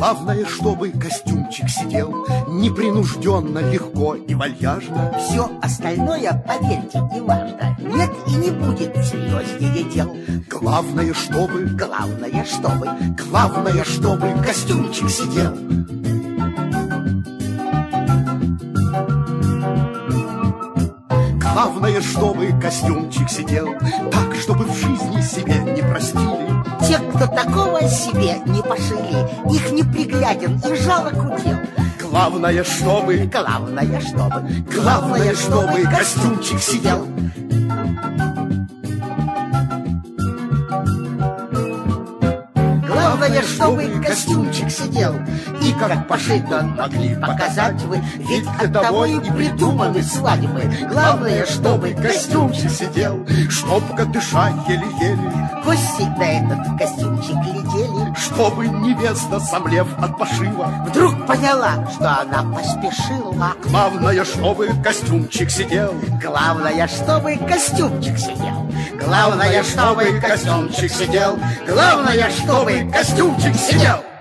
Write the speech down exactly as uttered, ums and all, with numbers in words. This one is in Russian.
Главное, чтобы костюмчик сидел непринужденно, легко и вальяжно. Все остальное, поверьте, не важно. Нет и не будет серьезнее дел. Главное, чтобы, Главное, чтобы, главное, чтобы костюмчик сидел. Главное, чтобы костюмчик сидел так, чтобы в жизни себе не простили те, кто такого себе не пошили. Их непригляден и жалок удел. Главное, чтобы, Главное, чтобы, главное, чтобы костюмчик сидел. Главное, чтобы костюмчик сидел. И как пошито могли показать вы, ведь от того и придуманы свадьбы. Главное, чтобы костюмчик сидел, чтоб-ка дышать еле-еле, гости на этот костюмчик глядели. чтобы невеста, сомлев от пошива, Вдруг поняла, что она поспешила. главное, чтобы костюмчик сидел. Главное, чтобы костюмчик сидел. Главное, чтобы костюмчик сидел. Главное, чтобы Костюмчик сидел.